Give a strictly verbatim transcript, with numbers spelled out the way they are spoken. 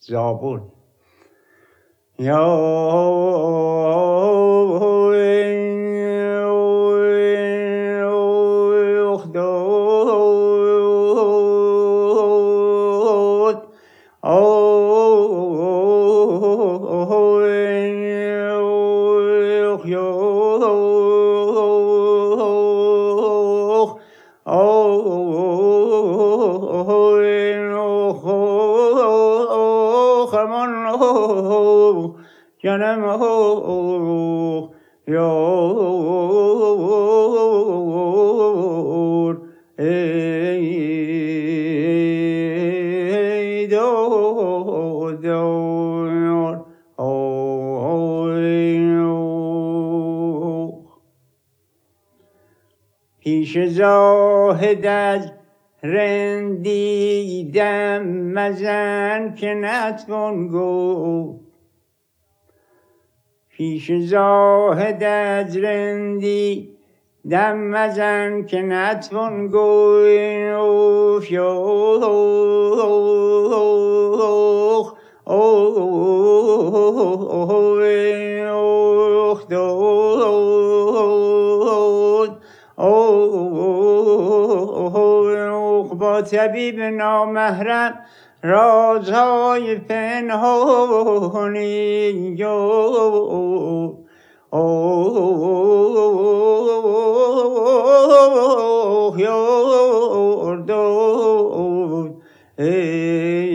زابور یا جنم یار ای دو دار پیش زاهد از رندیدم مزن که نتوان گفت پیش زاهد از رندی دم مزن که نتوان گفت با طبیب نامحرم رازهای پنهانی اوه یار داد ای